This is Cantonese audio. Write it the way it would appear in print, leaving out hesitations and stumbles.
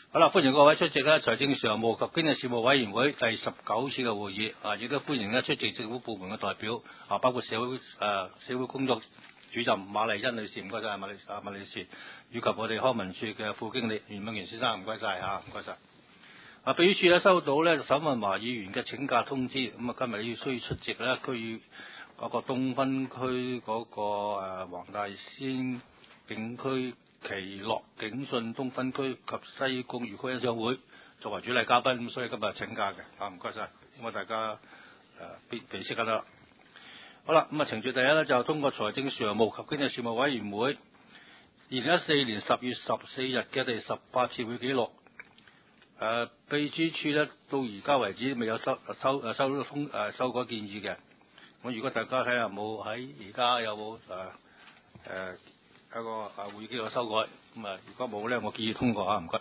好啦，歡迎各位出席咧財政常務及經濟事務委員會第19次嘅會議啊，亦都歡迎咧出席政府部門嘅代表啊，包括社會工作主任馬麗欣女士，唔該晒馬女士，以及我哋康文署嘅副經理袁永元先生，唔該晒嚇，唔該晒。啊，秘書處咧收到咧沈運華議員嘅請假通知，咁啊今日需要出席咧區議嗰個東分區嗰個黃大仙景區奇樂景順東分區及西貢漁區欣賞會作為主禮嘉賓，咁所以今日請假嘅，啊唔該晒，咁啊大家備悉得啦。好啦，咁啊程序第一咧就通過財政常務及經濟事務委員會2014年10月14日嘅第18次會記錄。秘書處咧到而家為止未有收到修改建議嘅。咁如果大家睇下冇喺而家有冇一個會議記錄修改，咁啊如果冇咧，我建議通過嚇，唔該。